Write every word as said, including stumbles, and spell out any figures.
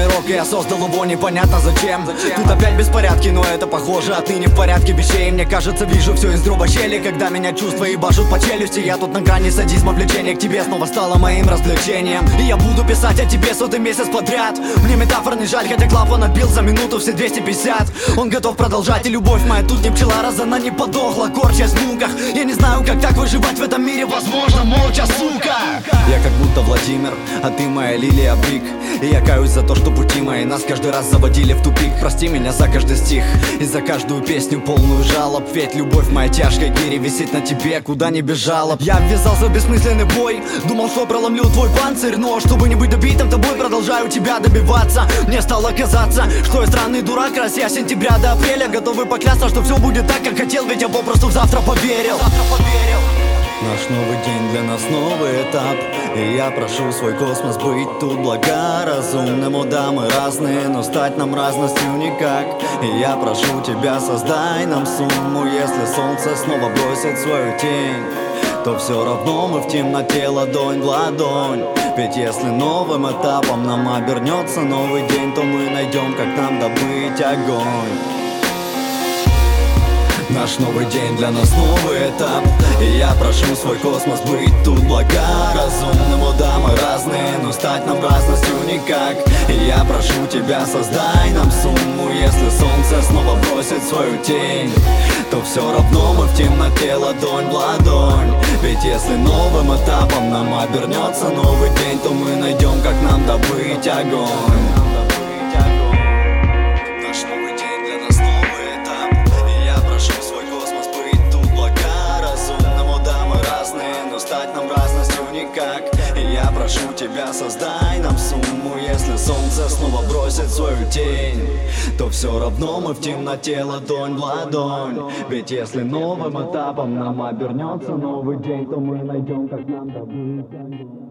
мирок, и я создал его непонятно зачем. Тут опять беспорядки, но это похоже отныне в порядке вещей. Мне кажется, вижу все из дробощели, когда меня чувства ебашут по челюсти. Я тут на грани садизма, влечение к тебе снова стало моим развлечением. И я буду писать о тебе сотый месяц подряд. Мне метафор не жаль, хотя клапан отбил за минуту все двести пятьдесят. Он готов продолжать, и любовь моя тут не пчела, раз она не подохла, корчась в муках. Я не знаю, как так выживать в этом мире, возможно, молча, сука. Я как будто Владимир, а ты моя лилия Брик. И я каюсь за то, что пути мои нас каждый раз заводили в тупик. Прости меня за каждый стих и за каждую песню полную жалоб. Ведь любовь моя тяжкая гири висит на тебе, куда не без жалоб. Я ввязался в бессмысленный бой, думал, что проломлю твой панцирь. Но чтобы не быть добитым тобой, продолжаю тебя добиваться. Мне стало казаться, что я странный дурак, раз я с сентября до апреля готовы поклясться, что все будет так, как хотел. Ведь я попросту в завтра поверил. Наш новый день для нас новый этап. И я прошу свой космос быть тут благоразумным. О да, мы разные, но стать нам разностью никак. И я прошу тебя, создай нам сумму. Если солнце снова бросит свою тень, то все равно мы в темноте ладонь в ладонь. Ведь если новым этапом нам обернется новый день, то мы найдем, как нам добыть огонь. Наш новый день для нас новый этап. И я прошу свой космос быть тут благоразумным. О да, мы разные, но стать нам разностью никак. И я прошу тебя, создай нам сумму. Если солнце снова бросит свою тень, то все равно мы в темноте ладонь в ладонь. Ведь если новым этапом нам обернется новый день, то мы найдем, как нам добыть огонь. И я прошу тебя, создай нам сумму. Если солнце снова бросит свою тень, то все равно мы в темноте ладонь в ладонь. Ведь если новым этапом нам обернется новый день, то мы найдем, как нам добыть огонь.